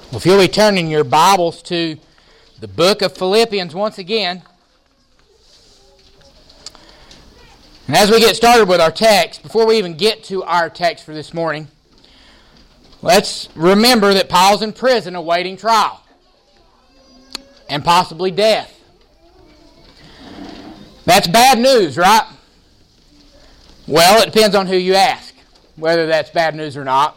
Well, if you'll be turning your Bibles to the book of Philippians once again. And as we get started with our text, before we even get to our text for this morning, let's remember that Paul's in prison awaiting trial and possibly death. That's bad news, right? Well, it depends on who you ask, whether that's bad news or not.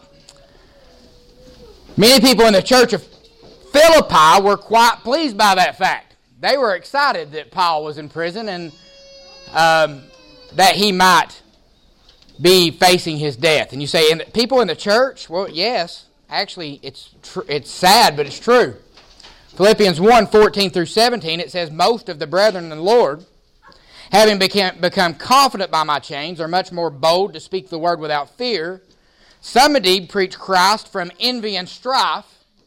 Many people in the church of Philippi were quite pleased by that fact. They were excited that Paul was in prison and that he might be facing his death. And you say, people in the church? Well, yes. Actually, it's sad, but it's true. Philippians 1:14-17, it says, "Most of the brethren in the Lord, having become confident by my chains, are much more bold to speak the word without fear. Some indeed preach Christ from envy and strife,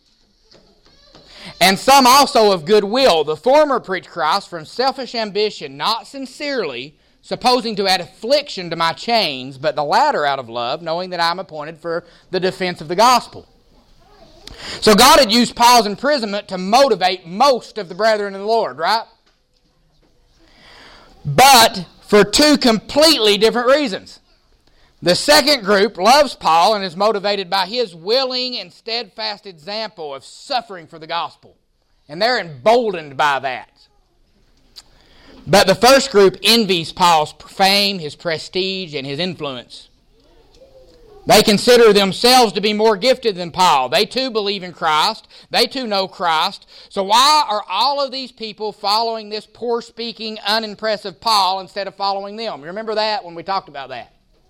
and some also of good will. The former preach Christ from selfish ambition, not sincerely, supposing to add affliction to my chains, but the latter out of love, knowing that I am appointed for the defense of the gospel." So God had used Paul's imprisonment to motivate most of the brethren in the Lord, right? But for two completely different reasons. The second group loves Paul and is motivated by his willing and steadfast example of suffering for the gospel. And they're emboldened by that. But the first group envies Paul's fame, his prestige, and his influence. They consider themselves to be more gifted than Paul. They too believe in Christ. They too know Christ. So why are all of these people following this poor-speaking, unimpressive Paul instead of following them? You remember that when we talked about that?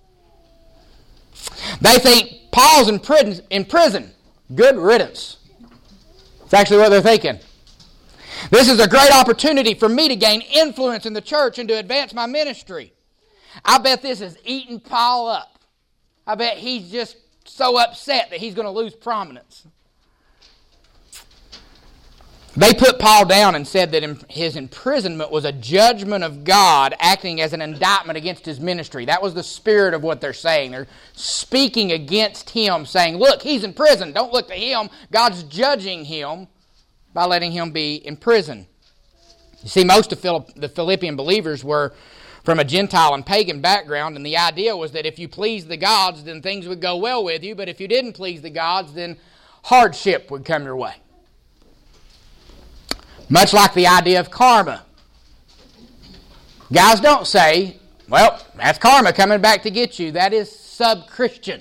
They think Paul's in prison. Good riddance. That's actually what they're thinking. This is a great opportunity for me to gain influence in the church and to advance my ministry. I bet this is eating Paul up. I bet he's just so upset that he's going to lose prominence. They put Paul down and said that his imprisonment was a judgment of God acting as an indictment against his ministry. That was the spirit of what they're saying. They're speaking against him, saying, look, he's in prison. Don't look to him. God's judging him by letting him be in prison. You see, most of the Philippian believers were from a Gentile and pagan background, and the idea was that if you pleased the gods, then things would go well with you, but if you didn't please the gods, then hardship would come your way. Much like the idea of karma. Guys don't say, well, that's karma coming back to get you. That is sub-Christian.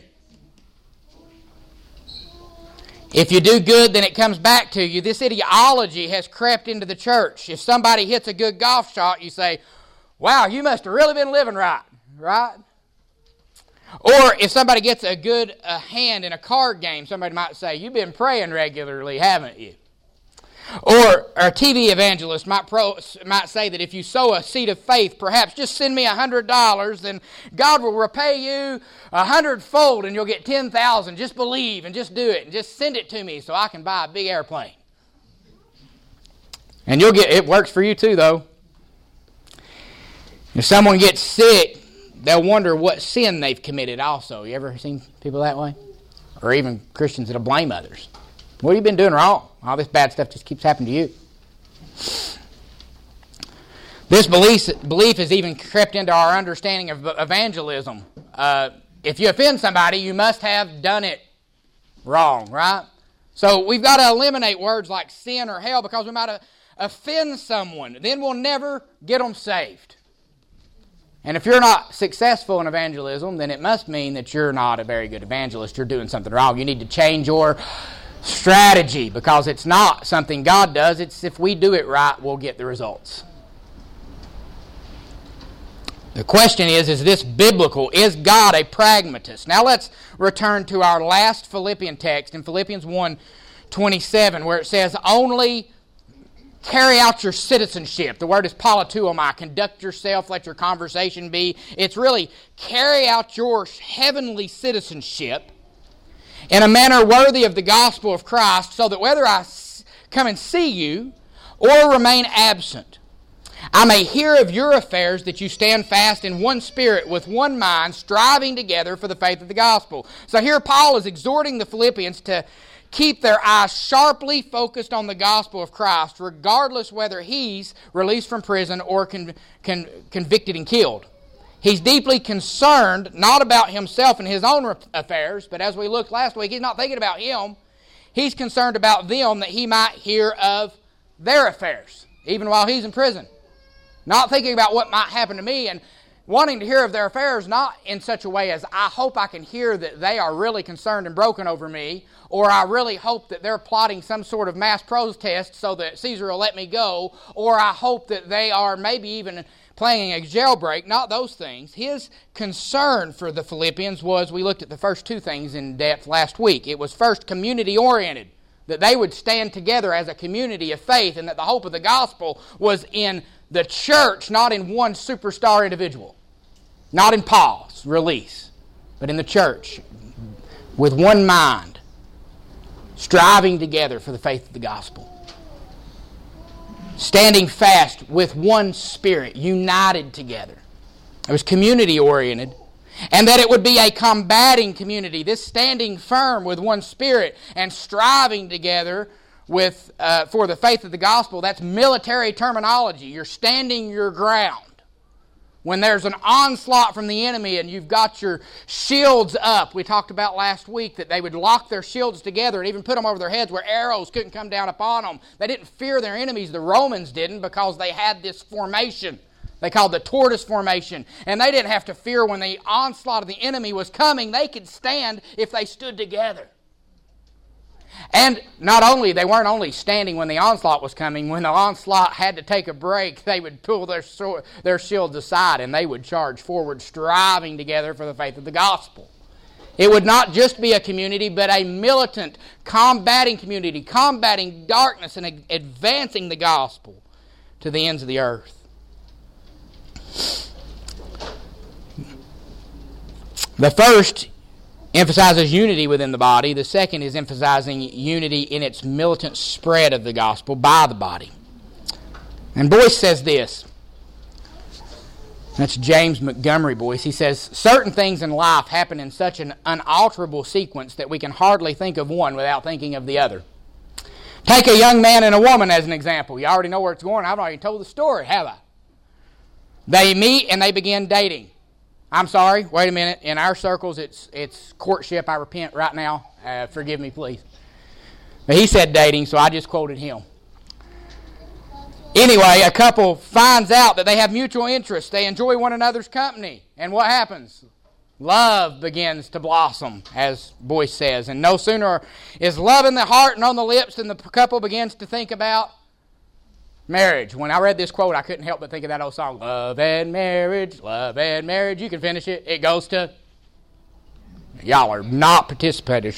If you do good, then it comes back to you. This ideology has crept into the church. If somebody hits a good golf shot, you say, wow, you must have really been living right, right? Or if somebody gets a good hand in a card game, somebody might say, you've been praying regularly, haven't you? Or a TV evangelist might say that if you sow a seed of faith, perhaps just send me $100, then God will repay you 100-fold and you'll get 10,000. Just believe and just do it and just send it to me so I can buy a big airplane. And it works for you too, though. If someone gets sick, they'll wonder what sin they've committed also. You ever seen people that way? Or even Christians that'll blame others. What have you been doing wrong? All this bad stuff just keeps happening to you. This belief has even crept into our understanding of evangelism. If you offend somebody, you must have done it wrong, right? So we've got to eliminate words like sin or hell because we might offend someone. Then we'll never get them saved. And if you're not successful in evangelism, then it must mean that you're not a very good evangelist. You're doing something wrong. You need to change your strategy because it's not something God does. It's if we do it right, we'll get the results. The question is this biblical? Is God a pragmatist? Now let's return to our last Philippian text in Philippians 1:27 where it says, only carry out your citizenship. The word is politeuomai. Conduct yourself, let your conversation be. It's really carry out your heavenly citizenship in a manner worthy of the gospel of Christ, so that whether I come and see you or remain absent, I may hear of your affairs, that you stand fast in one spirit, with one mind, striving together for the faith of the gospel. So here Paul is exhorting the Philippians to keep their eyes sharply focused on the gospel of Christ, regardless whether he's released from prison or convicted and killed. He's deeply concerned, not about himself and his own affairs, but as we looked last week, he's not thinking about him. He's concerned about them, that he might hear of their affairs, even while he's in prison. Not thinking about what might happen to me, and wanting to hear of their affairs, not in such a way as I hope I can hear that they are really concerned and broken over me, or I really hope that they're plotting some sort of mass protest so that Caesar will let me go, or I hope that they are maybe even planning a jailbreak. Not those things. His concern for the Philippians was, we looked at the first two things in depth last week. It was first community-oriented, that they would stand together as a community of faith, and that the hope of the gospel was in the church, not in one superstar individual. Not in Paul's release, but in the church, with one mind, striving together for the faith of the gospel. Standing fast with one spirit, united together. It was community-oriented. And that it would be a combating community, this standing firm with one spirit and striving together with for the faith of the gospel. That's military terminology. You're standing your ground. When there's an onslaught from the enemy and you've got your shields up, we talked about last week that they would lock their shields together and even put them over their heads where arrows couldn't come down upon them. They didn't fear their enemies. The Romans didn't, because they had this formation they called the tortoise formation. And they didn't have to fear when the onslaught of the enemy was coming. They could stand if they stood together. And they weren't only standing when the onslaught was coming. When the onslaught had to take a break, they would pull their shields aside and they would charge forward, striving together for the faith of the gospel. It would not just be a community, but a militant, combating community, combating darkness and advancing the gospel to the ends of the earth. The first emphasizes unity within the body. The second is emphasizing unity in its militant spread of the gospel by the body. And Boyce says this. That's James Montgomery Boyce. He says, certain things in life happen in such an unalterable sequence that we can hardly think of one without thinking of the other. Take a young man and a woman as an example. You already know where it's going. I've already told the story, have I? They meet and they begin dating. I'm sorry, wait a minute. In our circles, it's courtship. I repent right now. Forgive me, please. But he said dating, so I just quoted him. Anyway, a couple finds out that they have mutual interests. They enjoy one another's company. And what happens? Love begins to blossom, as Boyce says. And no sooner is love in the heart and on the lips than the couple begins to think about marriage. When I read this quote, I couldn't help but think of that old song, love and marriage, love and marriage. You can finish it. It goes to... Y'all are not participants.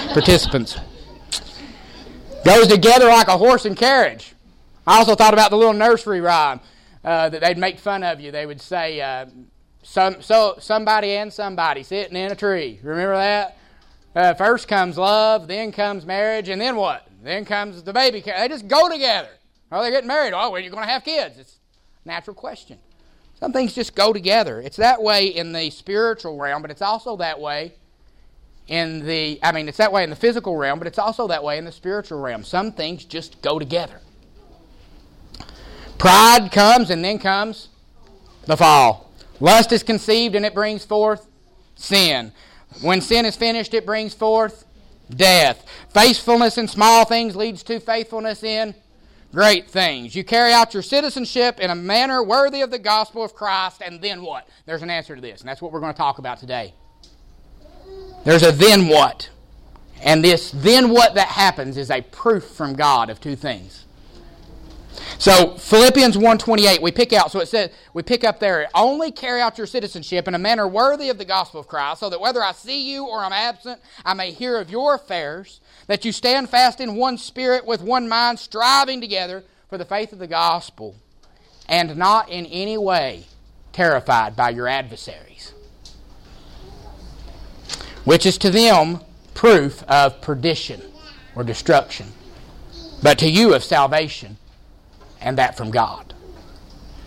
Goes together like a horse and carriage. I also thought about the little nursery rhyme that they'd make fun of you. They would say, somebody and somebody sitting in a tree. Remember that? First comes love, then comes marriage, and then what? Then comes the baby. They just go together. Oh, they're getting married. Oh, well, you're going to have kids. It's a natural question. Some things just go together. It's that way in the spiritual realm, but it's also that way it's that way in the physical realm, but it's also that way in the spiritual realm. Some things just go together. Pride comes, and then comes the fall. Lust is conceived, and it brings forth sin. When sin is finished, it brings forth death. Faithfulness in small things leads to faithfulness in great things. You carry out your citizenship in a manner worthy of the gospel of Christ, and then what? There's an answer to this, and that's what we're going to talk about today. There's a then what. And this then what that happens is a proof from God of two things. So Philippians 1:28, we pick up there, only carry out your citizenship in a manner worthy of the gospel of Christ, so that whether I see you or I'm absent, I may hear of your affairs, that you stand fast in one spirit with one mind, striving together for the faith of the gospel, and not in any way terrified by your adversaries, which is to them proof of perdition or destruction, but to you of salvation, and that from God.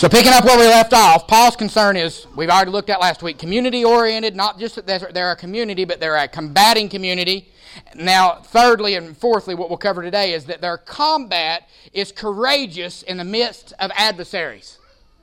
So picking up where we left off, Paul's concern is, we've already looked at last week, community-oriented, not just that they're a community, but they're a combating community. Now, thirdly and fourthly, what we'll cover today is that their combat is courageous in the midst of adversaries.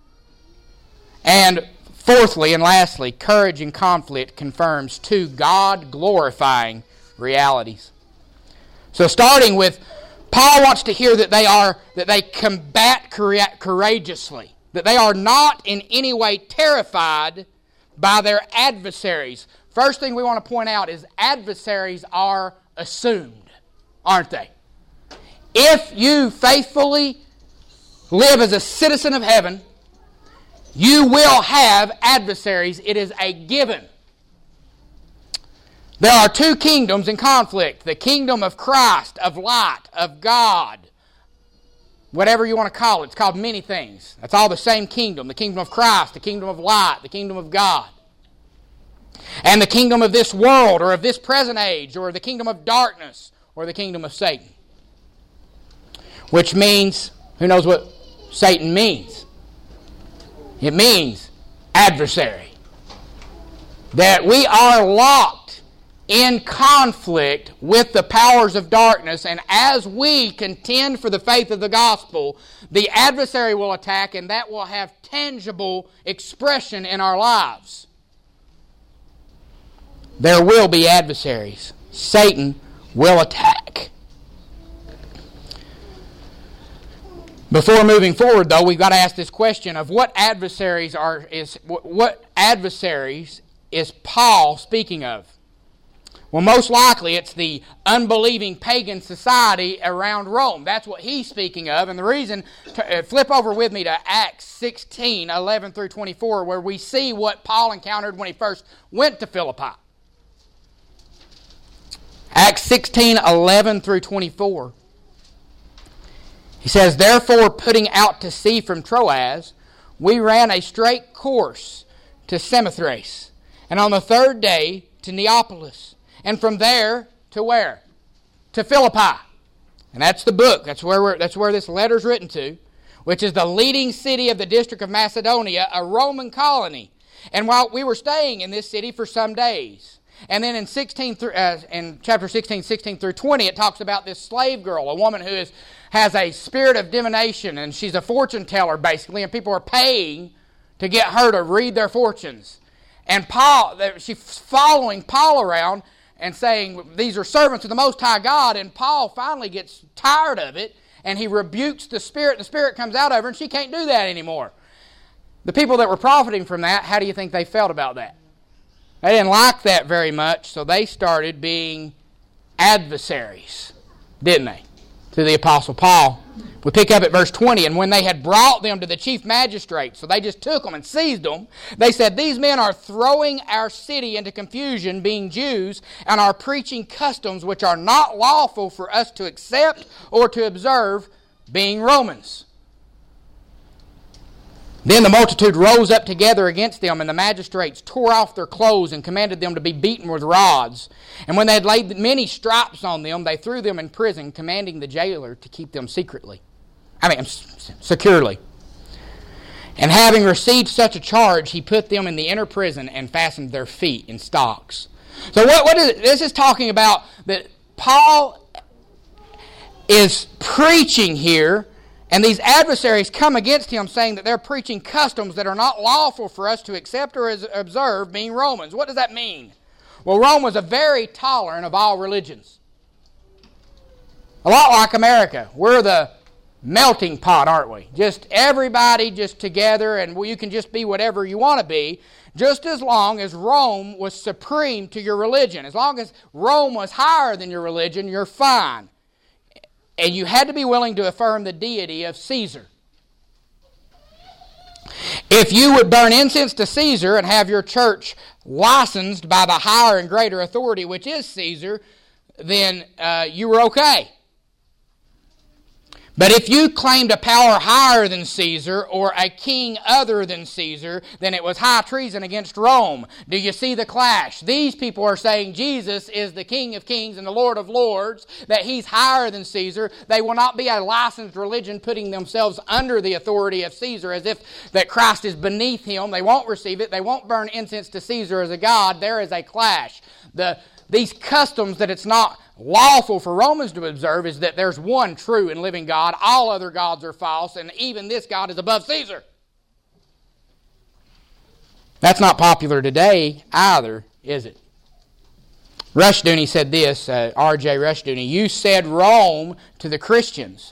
And fourthly and lastly, courage in conflict confirms two God-glorifying realities. So starting with, Paul wants to hear that they combat courageously, that they are not in any way terrified by their adversaries. First thing we want to point out is adversaries are assumed, aren't they? If you faithfully live as a citizen of heaven, you will have adversaries. It is a given. There are two kingdoms in conflict. The kingdom of Christ, of light, of God. Whatever you want to call it. It's called many things. That's all the same kingdom. The kingdom of Christ, the kingdom of light, the kingdom of God. And the kingdom of this world, or of this present age, or the kingdom of darkness, or the kingdom of Satan. Which means, who knows what Satan means? It means adversary. That we are locked in conflict with the powers of darkness, and as we contend for the faith of the gospel, the adversary will attack, and that will have tangible expression in our lives. There will be adversaries. Satan will attack. Before moving forward, though, we've got to ask this question of what adversaries is Paul speaking of? Well, most likely it's the unbelieving pagan society around Rome. That's what he's speaking of. And the reason, flip over with me to Acts 16, 11 through 24, where we see what Paul encountered when he first went to Philippi. Acts 16, 11 through 24. He says, "Therefore, putting out to sea from Troas, we ran a straight course to Samothrace, and on the third day to Neapolis, and from there to where? To Philippi." And that's the book. That's where this letter's written to, which is the leading city of the district of Macedonia, a Roman colony. And while we were staying in this city for some days, and then in chapter 16, 16 through 20, it talks about this slave girl, a woman who has a spirit of divination, and she's a fortune teller, basically, and people are paying to get her to read their fortunes. And she's following Paul around and saying, these are servants of the Most High God, and Paul finally gets tired of it, and he rebukes the spirit comes out of her, and she can't do that anymore. The people that were profiting from that, how do you think they felt about that? They didn't like that very much, so they started being adversaries, didn't they, to the Apostle Paul? We pick up at verse 20, "And when they had brought them to the chief magistrate," so they just took them and seized them, "they said, These men are throwing our city into confusion, being Jews, and are preaching customs which are not lawful for us to accept or to observe, being Romans." Then the multitude rose up together against them, and the magistrates tore off their clothes and commanded them to be beaten with rods. And when they had laid many stripes on them, they threw them in prison, commanding the jailer to keep them securely. And having received such a charge, he put them in the inner prison and fastened their feet in stocks. So what is it? This is talking about that Paul is preaching here, and these adversaries come against him saying that they're preaching customs that are not lawful for us to accept or observe, being Romans. What does that mean? Well, Rome was a very tolerant of all religions. A lot like America. We're the melting pot, aren't we? Just everybody just together, and you can just be whatever you want to be, just as long as Rome was supreme to your religion. As long as Rome was higher than your religion, you're fine. And you had to be willing to affirm the deity of Caesar. If you would burn incense to Caesar and have your church licensed by the higher and greater authority, which is Caesar, then you were okay. But if you claimed a power higher than Caesar or a king other than Caesar, then it was high treason against Rome. Do you see the clash? These people are saying Jesus is the King of Kings and the Lord of Lords, that He's higher than Caesar. They will not be a licensed religion putting themselves under the authority of Caesar as if that Christ is beneath him. They won't receive it. They won't burn incense to Caesar as a god. There is a clash. These customs that it's not lawful for Romans to observe is that there's one true and living God. All other gods are false, and even this God is above Caesar. That's not popular today either, is it? Rushdoony said this, R.J. Rushdoony, you said Rome to the Christians,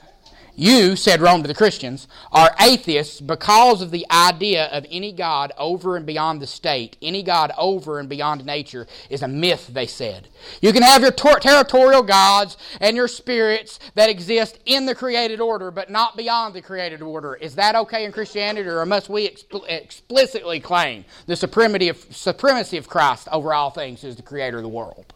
are atheists because of the idea of any God over and beyond the state. Any God over and beyond nature is a myth, they said. You can have your territorial gods and your spirits that exist in the created order, but not beyond the created order. Is that okay in Christianity, or must we explicitly claim the supremacy of Christ over all things as the creator of the world?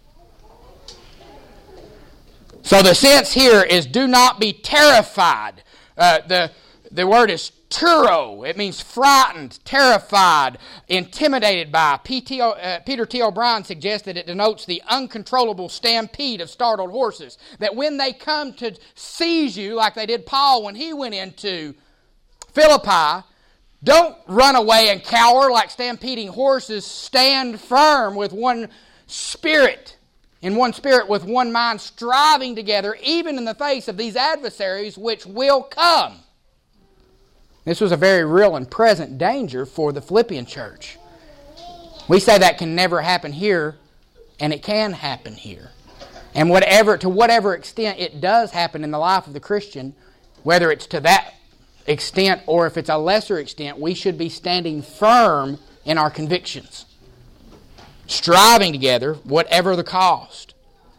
So the sense here is do not be terrified. The word is turo. It means frightened, terrified, intimidated by. Peter T. O'Brien suggested it denotes the uncontrollable stampede of startled horses. That when they come to seize you, like they did Paul when he went into Philippi, don't run away and cower like stampeding horses. Stand firm with one spirit. In one spirit, with one mind, striving together, even in the face of these adversaries which will come. This was a very real and present danger for the Philippian church. We say that can never happen here, and it can happen here. And to whatever extent it does happen in the life of the Christian, whether it's to that extent or if it's a lesser extent, we should be standing firm in our convictions. Striving together, whatever the cost.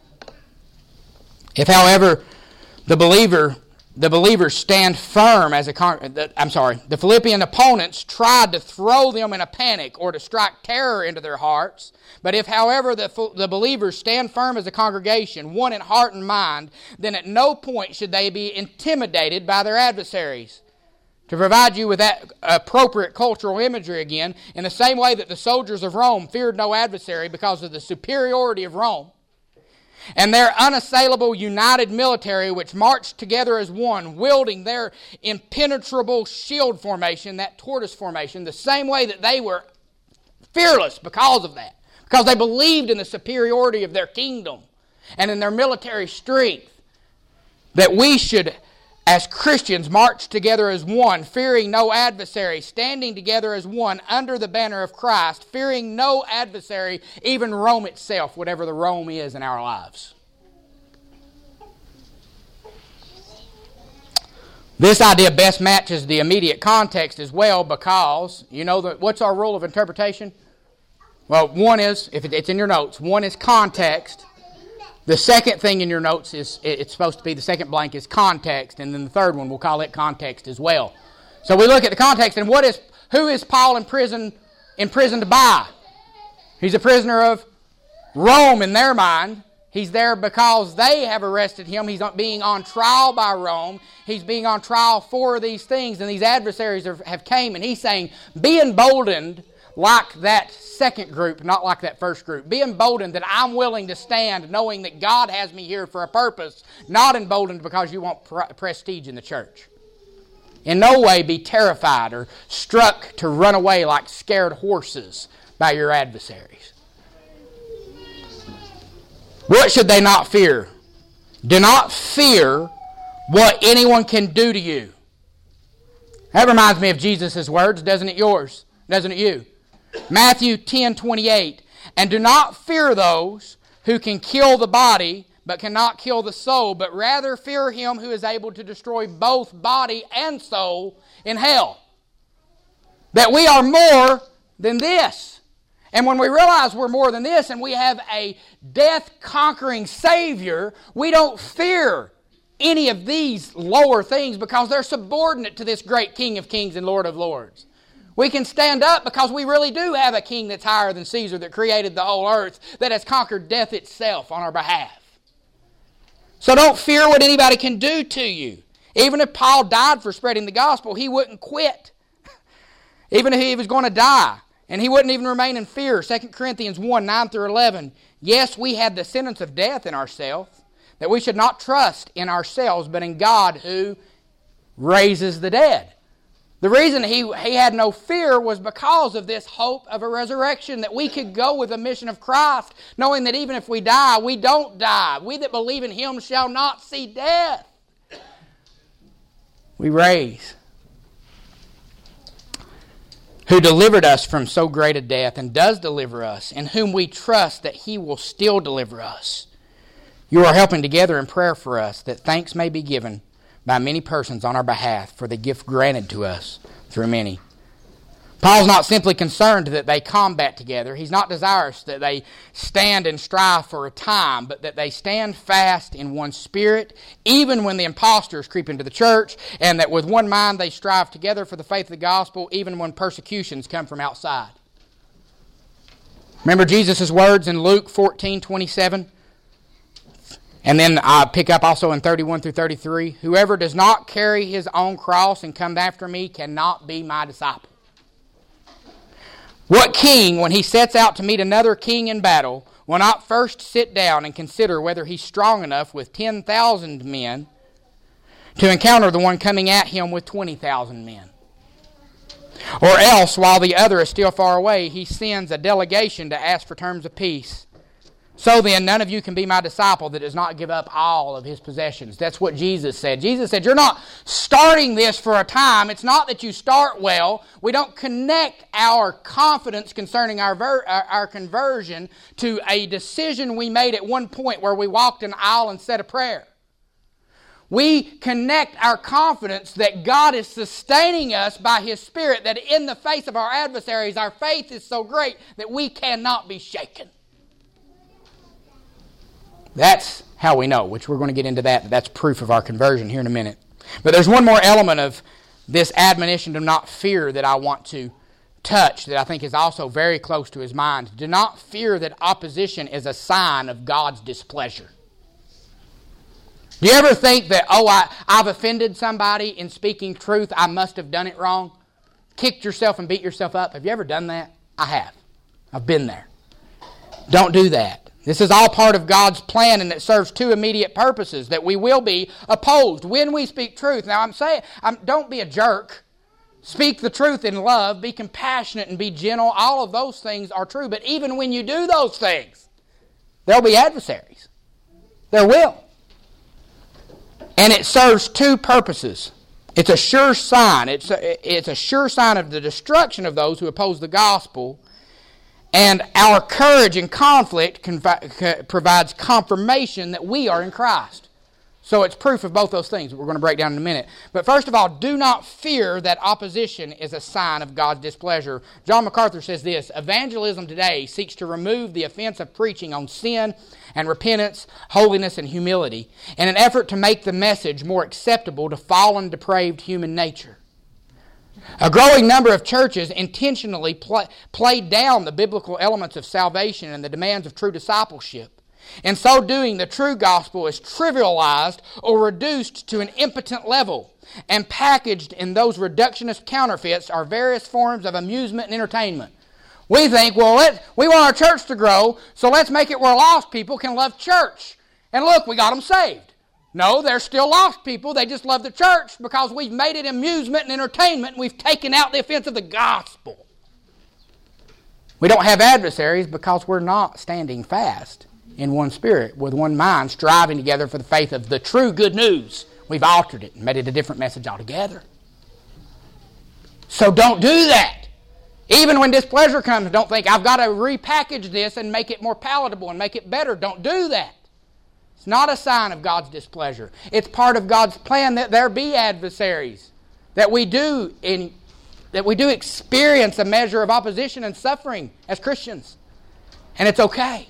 If, however, the believers stand firm the Philippian opponents tried to throw them in a panic or to strike terror into their hearts. But if, however, the believers stand firm as a congregation, one in heart and mind, then at no point should they be intimidated by their adversaries. To provide you with that appropriate cultural imagery again, in the same way that the soldiers of Rome feared no adversary because of the superiority of Rome, and their unassailable united military which marched together as one, wielding their impenetrable shield formation, that tortoise formation, the same way that they were fearless because of that, because they believed in the superiority of their kingdom and in their military strength, that we should, as Christians, march together as one, fearing no adversary, standing together as one under the banner of Christ, fearing no adversary, even Rome itself, whatever the Rome is in our lives. This idea best matches the immediate context as well because, what's our rule of interpretation? Well, one is, if it's in your notes, one is context. The second thing in your notes is, it's supposed to be, the second blank is context, and then the third one, we'll call it context as well. So we look at the context, and who is Paul imprisoned by? He's a prisoner of Rome in their mind. He's there because they have arrested him. He's being on trial by Rome. He's being on trial for these things, and these adversaries have came, and he's saying, be emboldened like that second group, not like that first group. Be emboldened that I'm willing to stand knowing that God has me here for a purpose, not emboldened because you want prestige in the church. In no way be terrified or struck to run away like scared horses by your adversaries. What should they not fear? Do not fear what anyone can do to you. That reminds me of Jesus' words, doesn't it yours? Doesn't it you? Matthew 10:28, and do not fear those who can kill the body, but cannot kill the soul, but rather fear him who is able to destroy both body and soul in hell. That we are more than this. And when we realize we're more than this and we have a death-conquering Savior, we don't fear any of these lower things because they're subordinate to this great King of Kings and Lord of Lords. We can stand up because we really do have a king that's higher than Caesar, that created the whole earth, that has conquered death itself on our behalf. So don't fear what anybody can do to you. Even if Paul died for spreading the gospel, he wouldn't quit. Even if he was going to die. And he wouldn't even remain in fear. 2 Corinthians 1, 9 through 11. Yes, we had the sentence of death in ourselves, that we should not trust in ourselves, but in God who raises the dead. The reason he had no fear was because of this hope of a resurrection, that we could go with the mission of Christ, knowing that even if we die, we don't die. We that believe in Him shall not see death. We raise. Who delivered us from so great a death and does deliver us, in whom we trust that He will still deliver us. You are helping together in prayer for us, that thanks may be given by many persons on our behalf for the gift granted to us through many. Paul's not simply concerned that they combat together. He's not desirous that they stand and strive for a time, but that they stand fast in one spirit, even when the impostors creep into the church, and that with one mind they strive together for the faith of the gospel, even when persecutions come from outside. Remember Jesus' words in Luke 14:27? And then I pick up also in 31 through 33. Whoever does not carry his own cross and come after me cannot be my disciple. What king, when he sets out to meet another king in battle, will not first sit down and consider whether he's strong enough with 10,000 men to encounter the one coming at him with 20,000 men? Or else, while the other is still far away, he sends a delegation to ask for terms of peace. So then, none of you can be my disciple that does not give up all of his possessions. That's what Jesus said. Jesus said, you're not starting this for a time. It's not that you start well. We don't connect our confidence concerning our conversion to a decision we made at one point where we walked an aisle and said a prayer. We connect our confidence that God is sustaining us by His Spirit, that in the face of our adversaries, our faith is so great that we cannot be shaken. That's how we know, which we're going to get into that. That's proof of our conversion here in a minute. But there's one more element of this admonition to not fear that I want to touch that I think is also very close to his mind. Do not fear that opposition is a sign of God's displeasure. Do you ever think that, I've offended somebody in speaking truth, I must have done it wrong? Kicked yourself and beat yourself up? Have you ever done that? I have. I've been there. Don't do that. This is all part of God's plan, and it serves two immediate purposes, that we will be opposed when we speak truth. Now, don't be a jerk. Speak the truth in love. Be compassionate and be gentle. All of those things are true. But even when you do those things, there'll be adversaries. There will. And it serves two purposes. It's a sure sign. It's a sure sign of the destruction of those who oppose the gospel. And our courage in conflict provides confirmation that we are in Christ. So it's proof of both those things that we're going to break down in a minute. But first of all, do not fear that opposition is a sign of God's displeasure. John MacArthur says this: evangelism today seeks to remove the offense of preaching on sin and repentance, holiness, and humility in an effort to make the message more acceptable to fallen, depraved human nature. A growing number of churches intentionally play down the biblical elements of salvation and the demands of true discipleship. In so doing, the true gospel is trivialized or reduced to an impotent level, and packaged in those reductionist counterfeits are various forms of amusement and entertainment. We think, we want our church to grow, so let's make it where lost people can love church. And look, we got them saved. No, they're still lost people. They just love the church because we've made it amusement and entertainment, and we've taken out the offense of the gospel. We don't have adversaries because we're not standing fast in one spirit, with one mind, striving together for the faith of the true good news. We've altered it and made it a different message altogether. So don't do that. Even when displeasure comes, don't think, I've got to repackage this and make it more palatable and make it better. Don't do that. It's not a sign of God's displeasure. It's part of God's plan that there be adversaries, that we do experience a measure of opposition and suffering as Christians, and it's okay.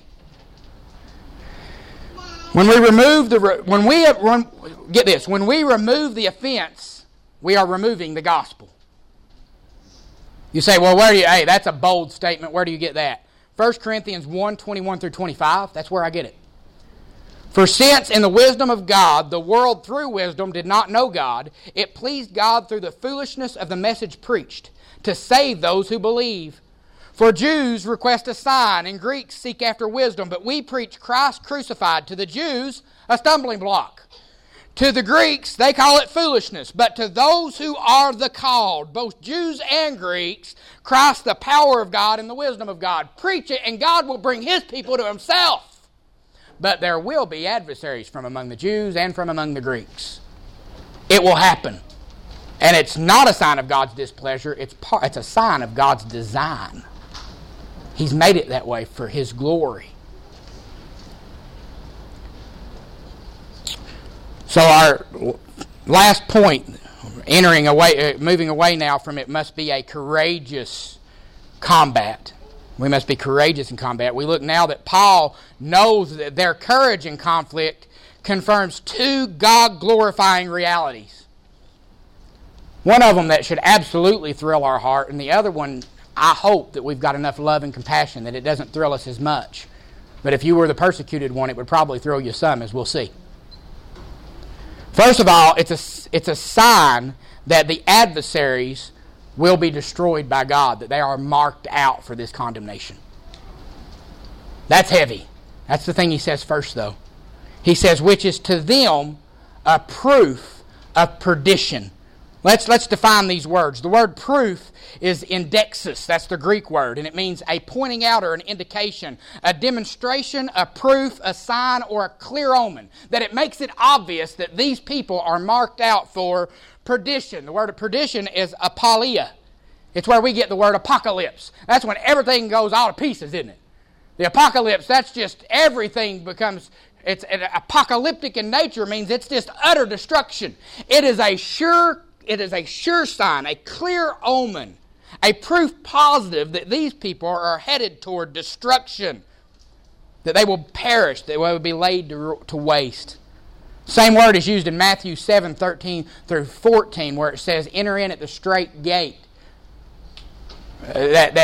When we remove when we remove the offense, we are removing the gospel. You say, that's a bold statement. Where do you get that? 1 Corinthians 1, 21 through 25. That's where I get it. For since in the wisdom of God, the world through wisdom did not know God, it pleased God through the foolishness of the message preached to save those who believe. For Jews request a sign, and Greeks seek after wisdom, but we preach Christ crucified. To the Jews, a stumbling block. To the Greeks, they call it foolishness. But to those who are the called, both Jews and Greeks, Christ the power of God and the wisdom of God. Preach it, and God will bring His people to Himself. But there will be adversaries from among the Jews and from among the Greeks. It will happen. And it's not a sign of God's displeasure. It's a sign of God's design. He's made it that way for His glory. So our last point, moving away now from it, must be a courageous combat. We must be courageous in combat. We look now that Paul knows that their courage in conflict confirms two God-glorifying realities. One of them that should absolutely thrill our heart, and the other one, I hope that we've got enough love and compassion that it doesn't thrill us as much. But if you were the persecuted one, it would probably thrill you some, as we'll see. First of all, it's a sign that the adversaries will be destroyed by God, that they are marked out for this condemnation. That's heavy. That's the thing he says first, though. He says, which is to them a proof of perdition. Let's define these words. The word proof is indexus. That's the Greek word, and it means a pointing out or an indication, a demonstration, a proof, a sign, or a clear omen. That it makes it obvious that these people are marked out for perdition. The word of perdition is apolia. It's where we get the word apocalypse. That's when everything goes all to pieces, isn't it? The apocalypse, that's just everything becomes, it's apocalyptic in nature, means it's just utter destruction. It is a sure sign, a clear omen, a proof positive that these people are headed toward destruction, that they will perish, that they will be laid to waste. Same word is used in Matthew 7:13 through 14, where it says, enter in at the straight gate. That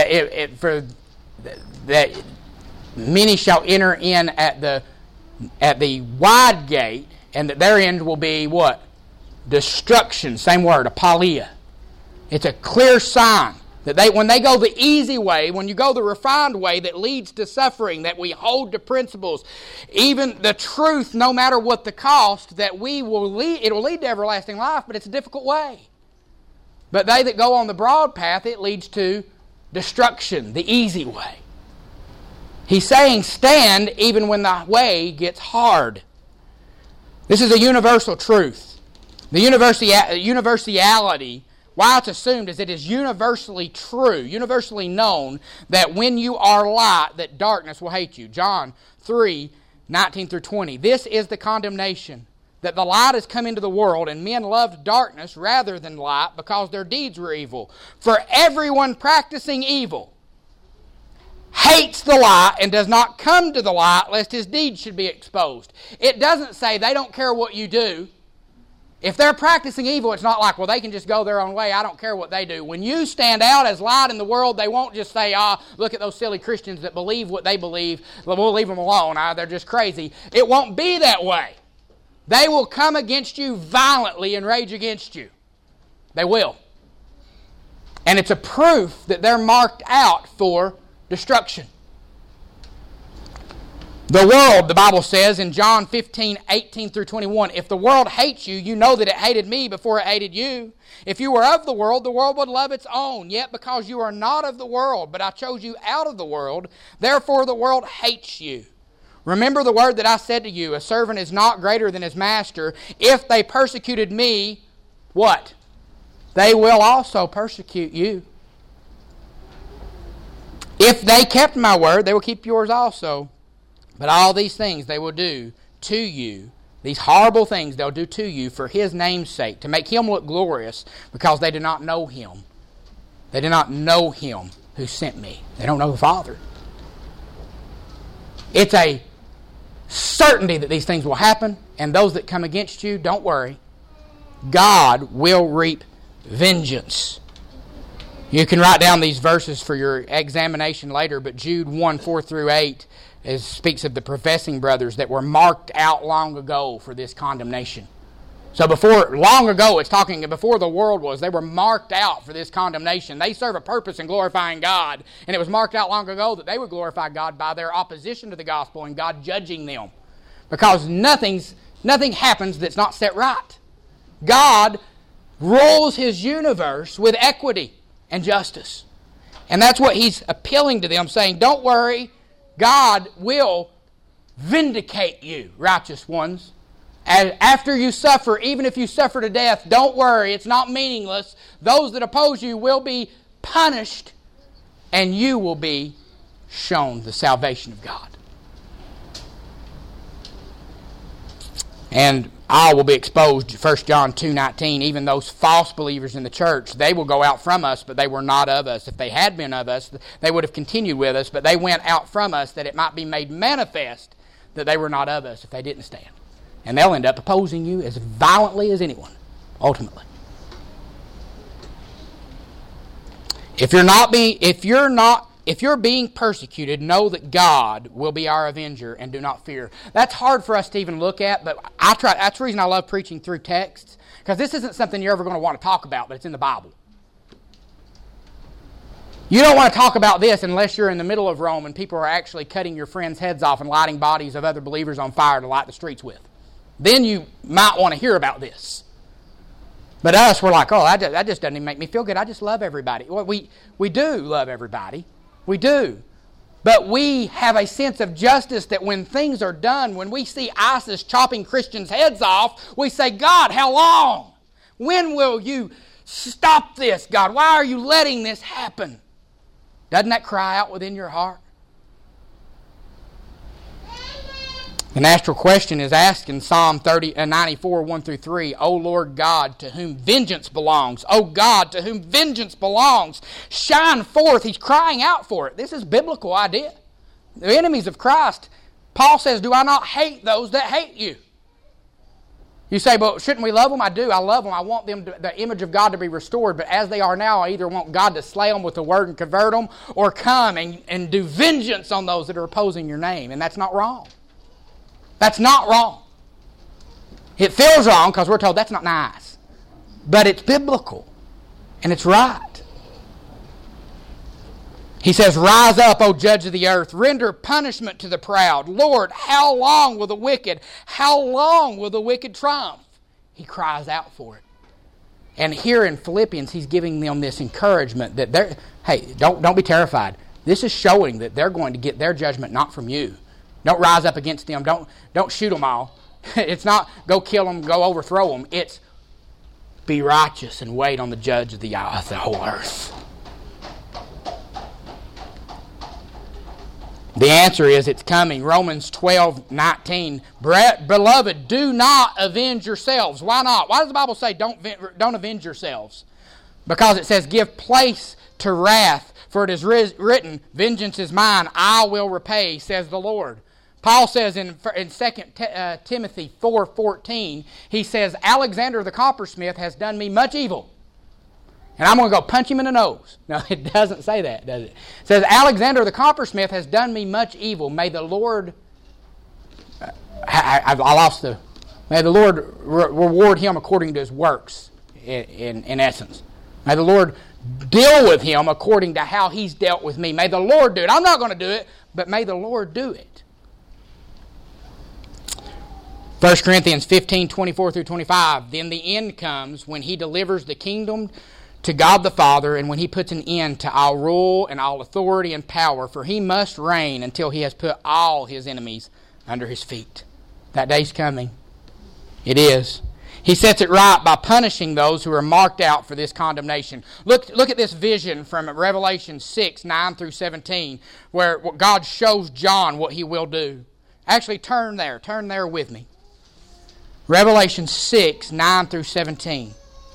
many shall enter in at the wide gate, and that their end will be what? Destruction. Same word, apolia. It's a clear sign that when they go the easy way, when you go the refined way that leads to suffering, that we hold to principles, even the truth, no matter what the cost, that it will lead to everlasting life, but it's a difficult way. But they that go on the broad path, it leads to destruction, the easy way. He's saying stand even when the way gets hard. This is a universal truth. The universality, why it's assumed, is it is universally true, universally known, that when you are light, that darkness will hate you. John 3:19 through 20. This is the condemnation, that the light has come into the world, and men loved darkness rather than light, because their deeds were evil. For everyone practicing evil hates the light and does not come to the light, lest his deeds should be exposed. It doesn't say they don't care what you do. If they're practicing evil, it's not like, well, they can just go their own way. I don't care what they do. When you stand out as light in the world, they won't just say, look at those silly Christians that believe what they believe. We'll leave them alone. They're just crazy. It won't be that way. They will come against you violently and rage against you. They will. And it's a proof that they're marked out for destruction. The world, the Bible says in John 15:18 through 21, if the world hates you, you know that it hated me before it hated you. If you were of the world would love its own. Yet because you are not of the world, but I chose you out of the world, therefore the world hates you. Remember the word that I said to you, a servant is not greater than his master. If they persecuted me, what? They will also persecute you. If they kept my word, they will keep yours also. But all these things they will do to you, these horrible things they'll do to you for His name's sake, to make Him look glorious, because they do not know Him. They do not know Him who sent me. They don't know the Father. It's a certainty that these things will happen, and those that come against you, don't worry. God will reap vengeance. You can write down these verses for your examination later, but Jude 1:4 through 8 it speaks of the professing brothers that were marked out long ago for this condemnation. So long ago, it's talking before the world was, they were marked out for this condemnation. They serve a purpose in glorifying God, and it was marked out long ago that they would glorify God by their opposition to the gospel and God judging them. Because nothing happens that's not set right. God rules His universe with equity and justice. And that's what He's appealing to them, saying, don't worry, God will vindicate you, righteous ones. And after you suffer, even if you suffer to death, don't worry, it's not meaningless. Those that oppose you will be punished, and you will be shown the salvation of God. And all will be exposed, 1 John 2:19. Even those false believers in the church, they will go out from us, but they were not of us. If they had been of us, they would have continued with us, but they went out from us that it might be made manifest that they were not of us if they didn't stand. And they'll end up opposing you as violently as anyone, ultimately. If you're being persecuted, know that God will be our avenger and do not fear. That's hard for us to even look at, but that's the reason I love preaching through texts, because this isn't something you're ever going to want to talk about, but it's in the Bible. You don't want to talk about this unless you're in the middle of Rome and people are actually cutting your friends' heads off and lighting bodies of other believers on fire to light the streets with. Then you might want to hear about this. But us, we're like, oh, that just doesn't even make me feel good. I just love everybody. Well, we do love everybody. We do. But we have a sense of justice that when things are done, when we see ISIS chopping Christians' heads off, we say, God, how long? When will you stop this, God? Why are you letting this happen? Doesn't that cry out within your heart? The natural question is asked in Psalm 94, 1-3. O Lord God, to whom vengeance belongs. O God, to whom vengeance belongs. Shine forth. He's crying out for it. This is biblical idea. The enemies of Christ, Paul says, do I not hate those that hate you? You say, but shouldn't we love them? I do. I love them. I want them the image of God to be restored. But as they are now, I either want God to slay them with the word and convert them, or come and do vengeance on those that are opposing your name. And that's not wrong. That's not wrong. It feels wrong because we're told that's not nice. But it's biblical. And it's right. He says, rise up, O judge of the earth. Render punishment to the proud. Lord, how long will the wicked triumph? He cries out for it. And here in Philippians, he's giving them this encouragement that don't be terrified. This is showing that they're going to get their judgment not from you. Don't rise up against them. Don't shoot them all. It's not go kill them, go overthrow them. It's be righteous and wait on the judge of the whole earth. The answer is it's coming. Romans 12:19. Beloved, do not avenge yourselves. Why not? Why does the Bible say don't avenge yourselves? Because it says give place to wrath. For it is written, vengeance is mine, I will repay, says the Lord. Paul says in 2 Timothy 4:14, he says, Alexander the coppersmith has done me much evil. And I'm going to go punch him in the nose. No, it doesn't say that, does it? It says, Alexander the coppersmith has done me much evil. May the Lord... May the Lord reward him according to his works, in essence. May the Lord deal with him according to how he's dealt with me. May the Lord do it. I'm not going to do it, but may the Lord do it. 1 Corinthians 15:24-25. Then the end comes when he delivers the kingdom to God the Father, and when he puts an end to all rule and all authority and power, for he must reign until he has put all his enemies under his feet. That day's coming. It is. He sets it right by punishing those who are marked out for this condemnation. Look at this vision from Revelation 6:9-17, where God shows John what he will do. Actually, turn there with me. Revelation 6:9-17.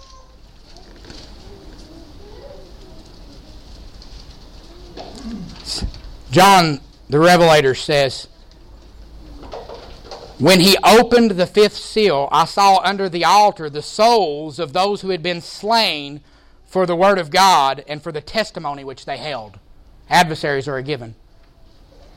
John the Revelator says, when he opened the fifth seal, I saw under the altar the souls of those who had been slain for the word of God and for the testimony which they held. Adversaries are given.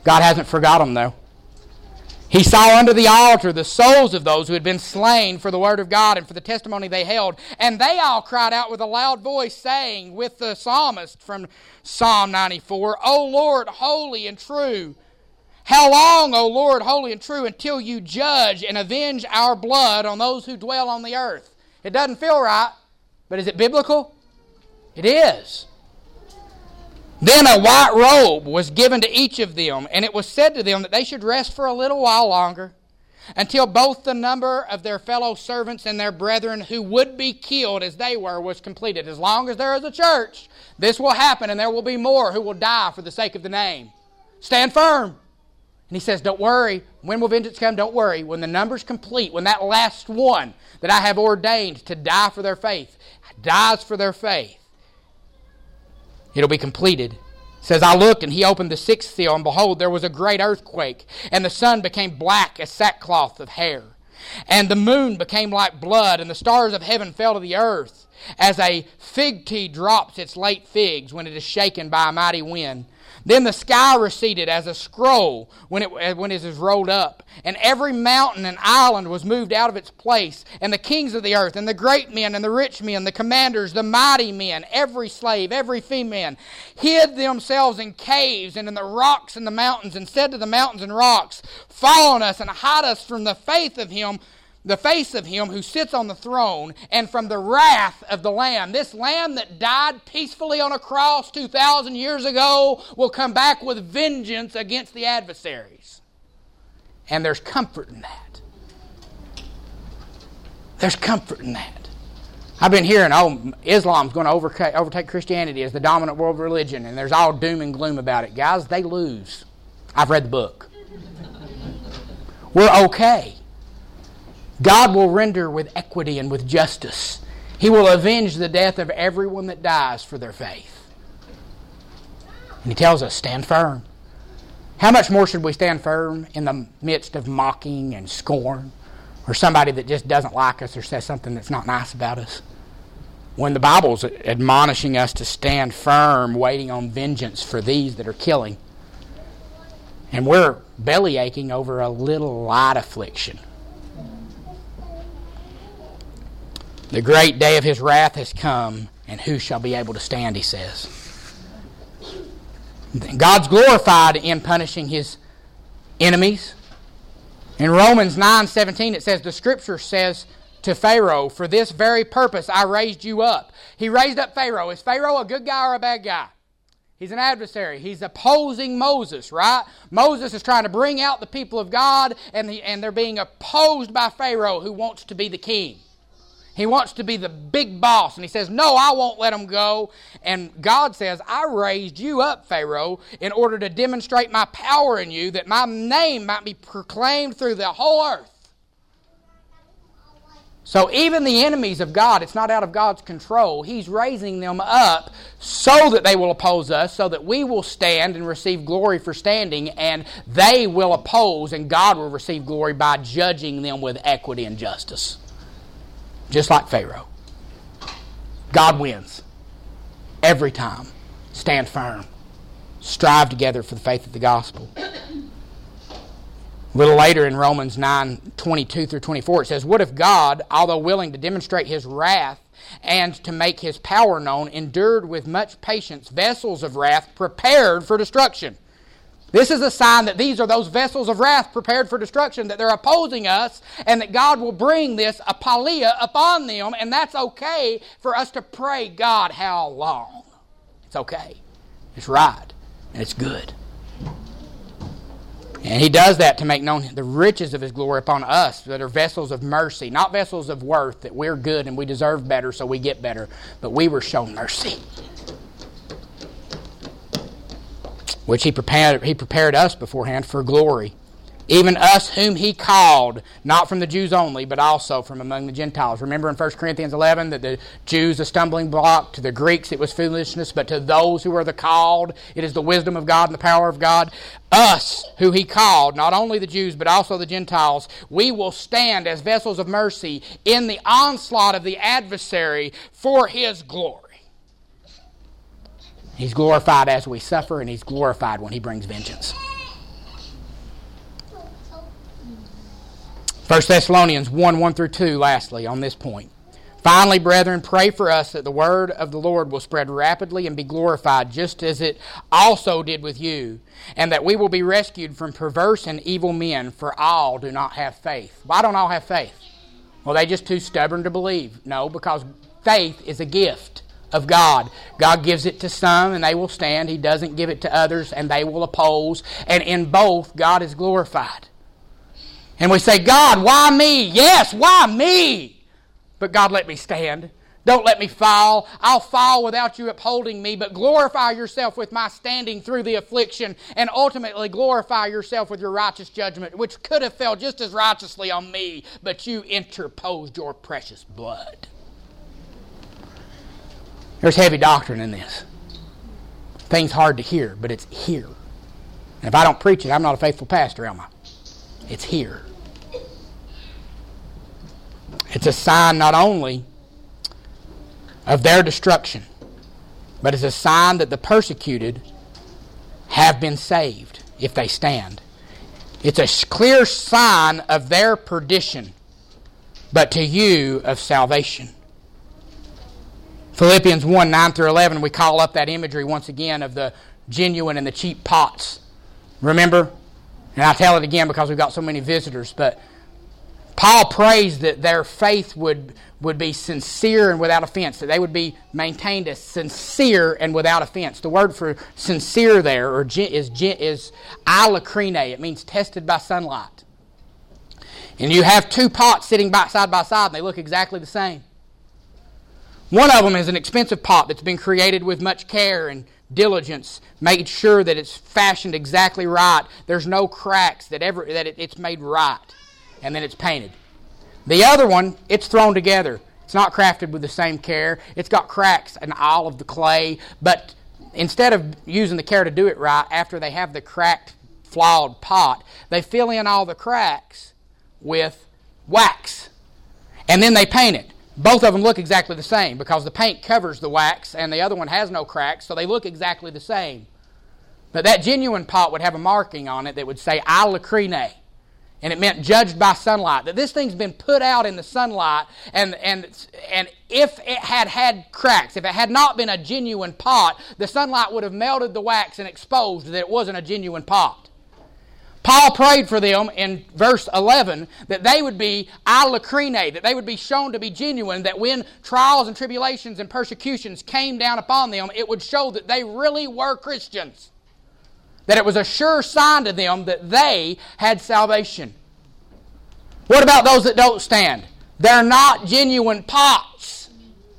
God hasn't forgot them, though. He saw under the altar the souls of those who had been slain for the word of God and for the testimony they held. And they all cried out with a loud voice, saying with the psalmist from Psalm 94, O Lord, holy and true. How long, O Lord, holy and true, until you judge and avenge our blood on those who dwell on the earth? It doesn't feel right, but is it biblical? It is. Then a white robe was given to each of them, and it was said to them that they should rest for a little while longer, until both the number of their fellow servants and their brethren who would be killed as they were was completed. As long as there is a church, this will happen, and there will be more who will die for the sake of the name. Stand firm. And he says, don't worry. When will vengeance come? Don't worry. When the number's complete, when that last one that I have ordained to die for their faith dies for their faith, it'll be completed. It says, I looked, and he opened the sixth seal, and behold, there was a great earthquake, and the sun became black as sackcloth of hair, and the moon became like blood, and the stars of heaven fell to the earth, as a fig tree drops its late figs when it is shaken by a mighty wind. Then the sky receded as a scroll when it is rolled up, and every mountain and island was moved out of its place, and the kings of the earth, and the great men, and the rich men, the commanders, the mighty men, every slave, every free man, hid themselves in caves and in the rocks and the mountains, and said to the mountains and rocks, fall on us and hide us from the face of him who sits on the throne, and from the wrath of the Lamb. This Lamb that died peacefully on a cross 2,000 years ago will come back with vengeance against the adversaries. And there's comfort in that. There's comfort in that. I've been hearing, Islam's going to overtake Christianity as the dominant world religion, and there's all doom and gloom about it. Guys, they lose. I've read the book. We're okay. God will render with equity and with justice. He will avenge the death of everyone that dies for their faith. And he tells us, stand firm. How much more should we stand firm in the midst of mocking and scorn, or somebody that just doesn't like us or says something that's not nice about us? When the Bible's admonishing us to stand firm, waiting on vengeance for these that are killing. And we're belly aching over a little light affliction. The great day of his wrath has come, and who shall be able to stand, he says. God's glorified in punishing his enemies. In Romans 9:17 it says, the Scripture says to Pharaoh, for this very purpose I raised you up. He raised up Pharaoh. Is Pharaoh a good guy or a bad guy? He's an adversary. He's opposing Moses, right? Moses is trying to bring out the people of God, and they're being opposed by Pharaoh, who wants to be the king. He wants to be the big boss. And he says, no, I won't let him go. And God says, I raised you up, Pharaoh, in order to demonstrate my power in you, that my name might be proclaimed through the whole earth. So even the enemies of God, it's not out of God's control. He's raising them up so that they will oppose us, so that we will stand and receive glory for standing, and they will oppose, and God will receive glory by judging them with equity and justice. Just like Pharaoh. God wins. Every time. Stand firm. Strive together for the faith of the gospel. A little later in Romans 9:22-24 it says, what if God, although willing to demonstrate his wrath and to make his power known, endured with much patience vessels of wrath prepared for destruction? This is a sign that these are those vessels of wrath prepared for destruction, that they're opposing us, and that God will bring this apolia upon them, and that's okay for us to pray, God, how long? It's okay. It's right. And it's good. And he does that to make known the riches of his glory upon us that are vessels of mercy, not vessels of worth, that we're good and we deserve better so we get better, but we were shown mercy, which he prepared us beforehand for glory. Even us whom he called, not from the Jews only, but also from among the Gentiles. Remember in 1 Corinthians 11 that the Jews a stumbling block, to the Greeks it was foolishness, but to those who are the called, it is the wisdom of God and the power of God. Us who he called, not only the Jews, but also the Gentiles, we will stand as vessels of mercy in the onslaught of the adversary for his glory. He's glorified as we suffer, and he's glorified when he brings vengeance. 1 Thessalonians 1 through 2, lastly, on this point. Finally, brethren, pray for us that the word of the Lord will spread rapidly and be glorified, just as it also did with you, and that we will be rescued from perverse and evil men, for all do not have faith. Why don't all have faith? Well, they're just too stubborn to believe. No, because faith is a gift of God. God gives it to some and they will stand. He doesn't give it to others and they will oppose. And in both, God is glorified. And we say, God, why me? Yes, why me? But God, let me stand. Don't let me fall. I'll fall without you upholding me, but glorify yourself with my standing through the affliction, and ultimately glorify yourself with your righteous judgment, which could have fell just as righteously on me, but you interposed your precious blood. There's heavy doctrine in this. Things hard to hear, but it's here. And if I don't preach it, I'm not a faithful pastor, am I? It's here. It's a sign not only of their destruction, but it's a sign that the persecuted have been saved if they stand. It's a clear sign of their perdition, but to you of salvation. Philippians 1, 9 through 11, we call up that imagery once again of the genuine and the cheap pots. Remember? And I tell it again because we've got so many visitors, but Paul prays that their faith would be sincere and without offense, that they would be maintained as sincere and without offense. The word for sincere there is alakrine. It means tested by sunlight. And you have two pots sitting side by side, and they look exactly the same. One of them is an expensive pot that's been created with much care and diligence, made sure that it's fashioned exactly right. There's no cracks, it's made right. And then it's painted. The other one, it's thrown together. It's not crafted with the same care. It's got cracks in all of the clay, but instead of using the care to do it right, after they have the cracked, flawed pot, they fill in all the cracks with wax. And then they paint it. Both of them look exactly the same because the paint covers the wax and the other one has no cracks, so they look exactly the same. But that genuine pot would have a marking on it that would say alakrine. And it meant judged by sunlight. That this thing's been put out in the sunlight, and if it had cracks, if it had not been a genuine pot, the sunlight would have melted the wax and exposed that it wasn't a genuine pot. Paul prayed for them in verse 11 that they would be alakrine, that they would be shown to be genuine, that when trials and tribulations and persecutions came down upon them, it would show that they really were Christians. That it was a sure sign to them that they had salvation. What about those that don't stand? They're not genuine pots.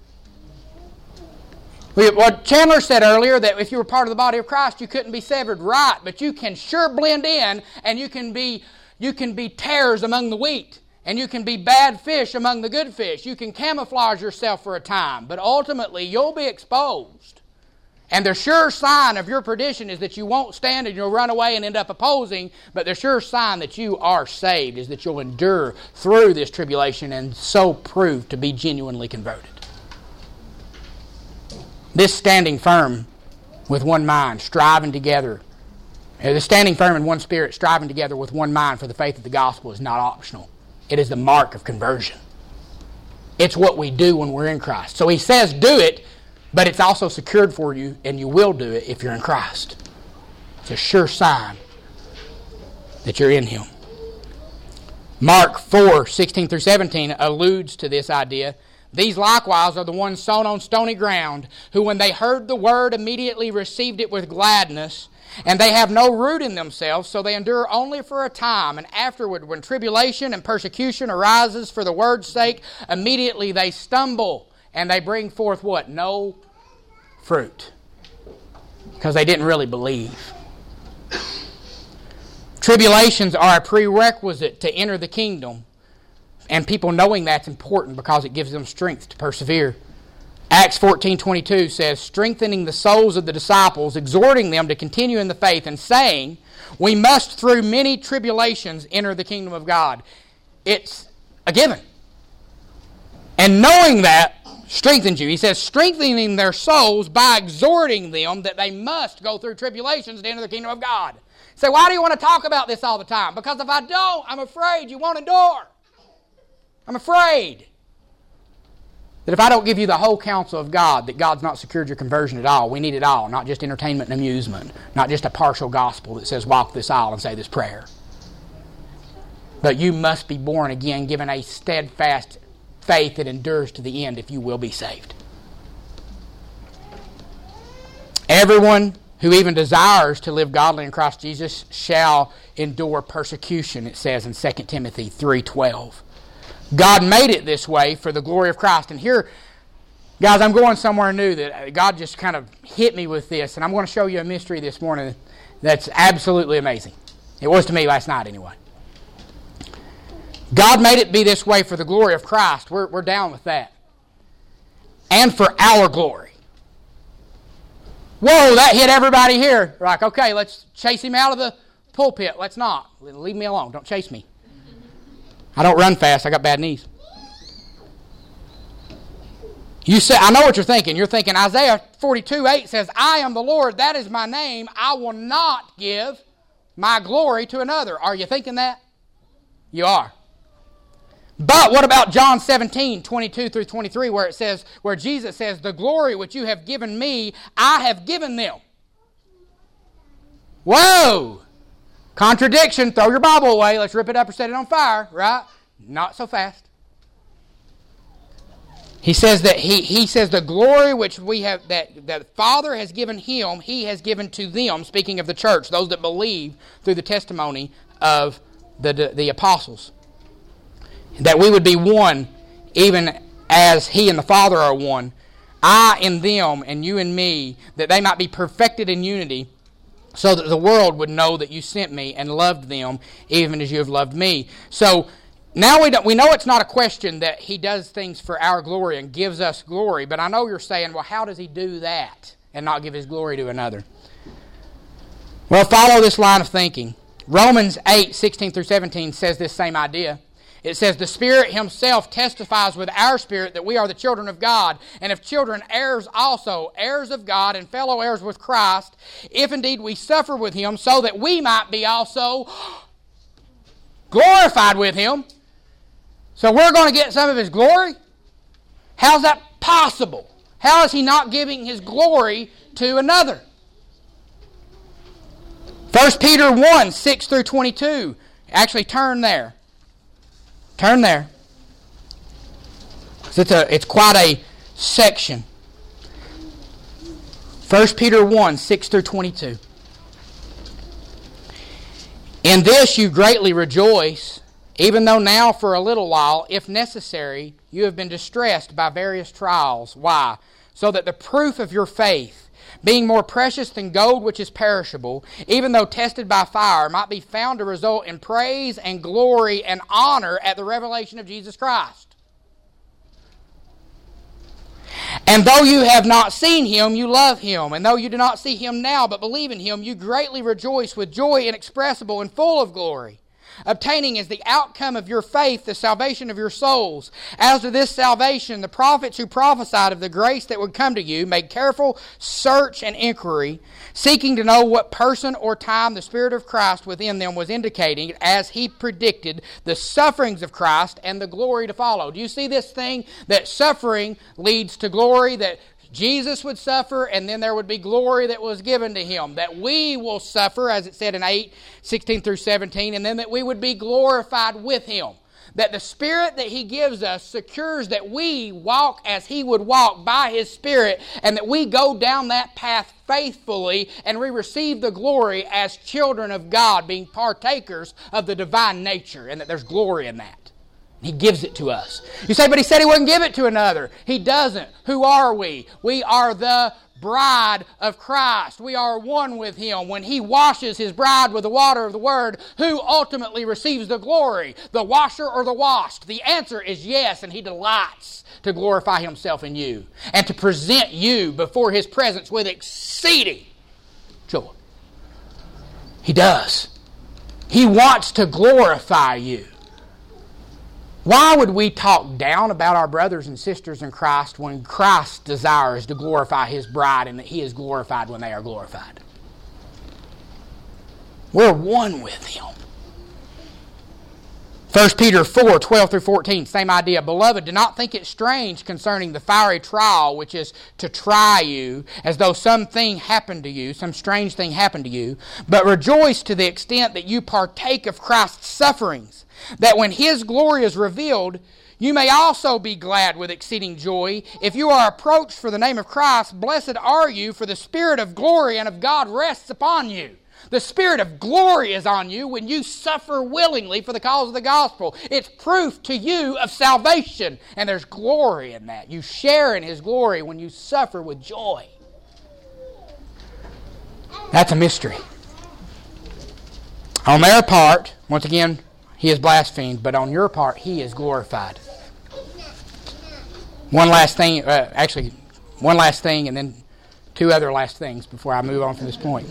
What Chandler said earlier, that if you were part of the body of Christ, you couldn't be severed, right, but you can sure blend in, and you can be tares among the wheat, and you can be bad fish among the good fish. You can camouflage yourself for a time, but ultimately you'll be exposed. And the sure sign of your perdition is that you won't stand and you'll run away and end up opposing, but the sure sign that you are saved is that you'll endure through this tribulation and so prove to be genuinely converted. This standing firm with one mind, striving together, the standing firm in one spirit, striving together with one mind for the faith of the gospel is not optional. It is the mark of conversion. It's what we do when we're in Christ. So he says do it, but it's also secured for you, and you will do it if you're in Christ. It's a sure sign that you're in Him. Mark 4, 16 through 17 alludes to this idea. These likewise are the ones sown on stony ground, who when they heard the word immediately received it with gladness, and they have no root in themselves, so they endure only for a time, and afterward when tribulation and persecution arises for the word's sake, immediately they stumble. And they bring forth what? No fruit. Because they didn't really believe. Tribulations are a prerequisite to enter the kingdom. And people knowing that's important because it gives them strength to persevere. Acts 14:22 says, strengthening the souls of the disciples, exhorting them to continue in the faith, and saying, we must through many tribulations enter the kingdom of God. It's a given. And knowing that strengthens you. He says, strengthening their souls by exhorting them that they must go through tribulations to enter the kingdom of God. Say, why do you want to talk about this all the time? Because if I don't, I'm afraid you won't endure. I'm afraid that if I don't give you the whole counsel of God, that God's not secured your conversion at all. We need it all, not just entertainment and amusement, not just a partial gospel that says walk this aisle and say this prayer. But you must be born again, given a steadfast faith that endures to the end if you will be saved. Everyone who even desires to live godly in Christ Jesus shall endure persecution, it says in 2 Timothy 3:12. God made it this way for the glory of Christ. And here, guys, I'm going somewhere new that God just kind of hit me with this, and I'm going to show you a mystery this morning that's absolutely amazing. It was to me last night anyway. God made it be this way for the glory of Christ. We're down with that. And for our glory. Whoa, that hit everybody here. We're like, okay, let's chase him out of the pulpit. Let's not. Leave me alone. Don't chase me. I don't run fast. I got bad knees. You say, I know what you're thinking. You're thinking Isaiah 42:8 says, I am the Lord. That is my name. I will not give my glory to another. Are you thinking that? You are. But what about John 17:22-23, where Jesus says, the glory which you have given me, I have given them. Whoa! Contradiction. Throw your Bible away. Let's rip it up or set it on fire. Right? Not so fast. He says that he says the glory which we have that the Father has given him, he has given to them, speaking of the church, those that believe through the testimony of the apostles. That we would be one, even as he and the Father are one. I in them and you in me, that they might be perfected in unity, so that the world would know that you sent me and loved them, even as you have loved me. So now we know it's not a question that he does things for our glory and gives us glory, but I know you're saying, well, how does he do that and not give his glory to another? Well, follow this line of thinking. Romans 8:16-17 says this same idea. It says, the Spirit himself testifies with our spirit that we are the children of God, and if children, heirs also, heirs of God and fellow heirs with Christ, if indeed we suffer with him, so that we might be also glorified with him. So we're going to get some of his glory? How's that possible? How is he not giving his glory to another? 1 Peter 1:6-22. Actually, turn there. Turn there. It's quite a section. 1 Peter 1:6-22. In this you greatly rejoice, even though now for a little while, if necessary, you have been distressed by various trials. Why? So that the proof of your faith, being more precious than gold which is perishable, even though tested by fire, might be found to result in praise and glory and honor at the revelation of Jesus Christ. And though you have not seen him, you love him. And though you do not see him now, but believe in him, you greatly rejoice with joy inexpressible and full of glory, obtaining as the outcome of your faith the salvation of your souls. As to this salvation, the prophets who prophesied of the grace that would come to you made careful search and inquiry, seeking to know what person or time the Spirit of Christ within them was indicating as he predicted the sufferings of Christ and the glory to follow. Do you see this thing that suffering leads to glory, that Jesus would suffer, and then there would be glory that was given to him. That we will suffer, as it said in 8:16-17, and then that we would be glorified with him. That the Spirit that he gives us secures that we walk as he would walk by his Spirit, and that we go down that path faithfully, and we receive the glory as children of God, being partakers of the divine nature, and that there's glory in that. He gives it to us. You say, but he said he wouldn't give it to another. He doesn't. Who are we? We are the bride of Christ. We are one with him. When he washes his bride with the water of the Word, who ultimately receives the glory? The washer or the washed? The answer is yes, and he delights to glorify himself in you and to present you before his presence with exceeding joy. He does. He wants to glorify you. Why would we talk down about our brothers and sisters in Christ when Christ desires to glorify his bride and that he is glorified when they are glorified? We're one with him. 1 Peter 4, 12 through 14, same idea. Beloved, do not think it strange concerning the fiery trial which is to try you, as though something happened to you, some strange thing happened to you, but rejoice to the extent that you partake of Christ's sufferings, that when His glory is revealed, you may also be glad with exceeding joy. If you are approached for the name of Christ, blessed are you, for the Spirit of glory and of God rests upon you. The Spirit of glory is on you when you suffer willingly for the cause of the gospel. It's proof to you of salvation, and there's glory in that. You share in His glory when you suffer with joy. That's a mystery. On their part, once again, He is blasphemed, but on your part, He is glorified. One last thing, and then two other last things before I move on from this point.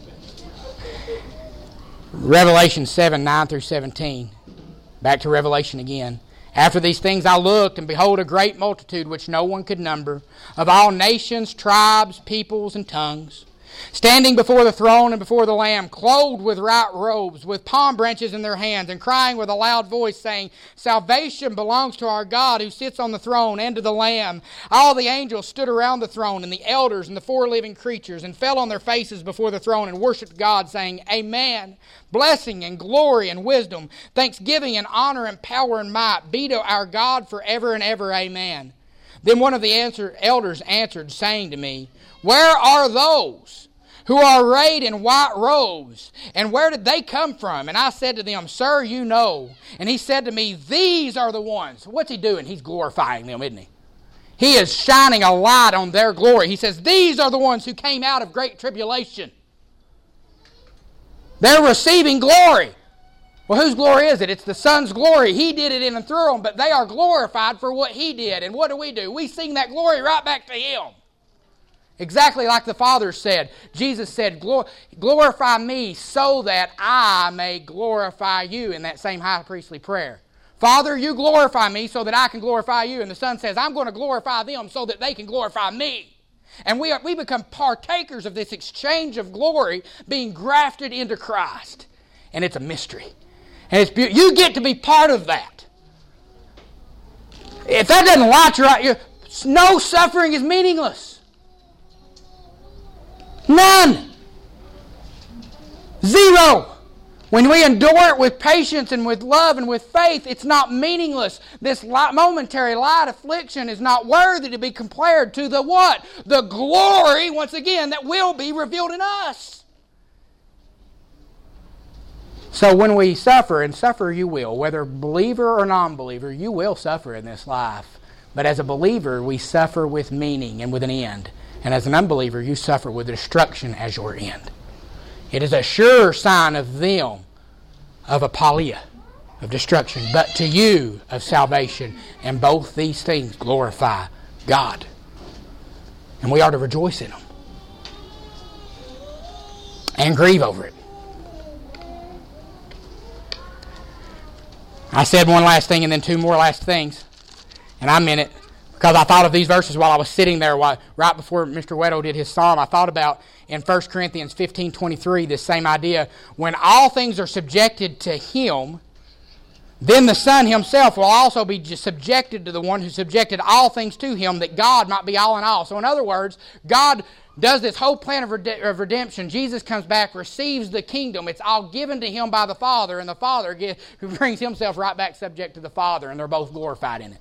Revelation 7, 9 through 17. Back to Revelation again. After these things I looked, and behold, a great multitude which no one could number, of all nations, tribes, peoples, and tongues, standing before the throne and before the Lamb, clothed with white robes, with palm branches in their hands, and crying with a loud voice, saying, Salvation belongs to our God who sits on the throne and to the Lamb. All the angels stood around the throne, and the elders and the four living creatures, and fell on their faces before the throne and worshipped God, saying, Amen. Blessing and glory and wisdom, thanksgiving and honor and power and might be to our God forever and ever. Amen. Then one of the elders answered, saying to me, Where are those who are arrayed in white robes, and where did they come from? And I said to them, Sir, you know. And he said to me, These are the ones. What's he doing? He's glorifying them, isn't he? He is shining a light on their glory. He says, These are the ones who came out of great tribulation. They're receiving glory. Well, whose glory is it? It's the Son's glory. He did it in and through them, but they are glorified for what He did. And what do? We sing that glory right back to Him. Exactly like the Father said. Jesus said, Glorify me so that I may glorify you, in that same high priestly prayer. Father, you glorify me so that I can glorify you. And the Son says, I'm going to glorify them so that they can glorify me. And we become partakers of this exchange of glory being grafted into Christ. And it's a mystery. And it's beautiful. You get to be part of that. If that doesn't light your eye, no suffering is meaningless. None. Zero. When we endure it with patience and with love and with faith, it's not meaningless. This momentary light affliction is not worthy to be compared to the what? The glory, once again, that will be revealed in us. So when we suffer, and suffer you will, whether believer or non-believer, you will suffer in this life. But as a believer, we suffer with meaning and with an end. And as an unbeliever, you suffer with destruction as your end. It is a sure sign of them, of apolia, of destruction, but to you of salvation. And both these things glorify God. And we are to rejoice in them. And grieve over it. I said one last thing and then two more last things. And I meant it. Because I thought of these verses while I was sitting there right before Mr. Weddle did his psalm. I thought about in 1 Corinthians 15:23 this same idea. When all things are subjected to Him, then the Son Himself will also be subjected to the one who subjected all things to Him, that God might be all in all. So in other words, God does this whole plan of redemption. Jesus comes back, receives the kingdom. It's all given to Him by the Father, and the Father who brings Himself right back subject to the Father, and they're both glorified in it.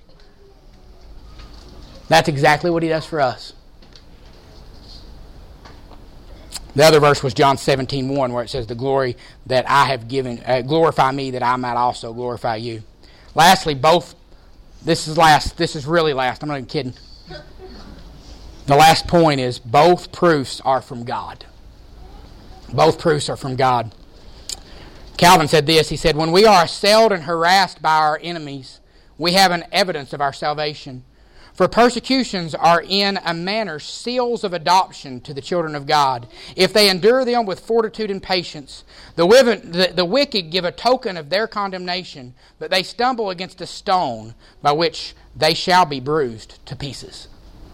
That's exactly what He does for us. The other verse was John 17:1, where it says, the glory that I have given, glorify me that I might also glorify you. Lastly, this is really last, I'm not even kidding. The last point is both proofs are from God. Both proofs are from God. Calvin said this, he said, when we are assailed and harassed by our enemies, we have an evidence of our salvation. For persecutions are in a manner seals of adoption to the children of God. If they endure them with fortitude and patience, the wicked give a token of their condemnation, but they stumble against a stone by which they shall be bruised to pieces.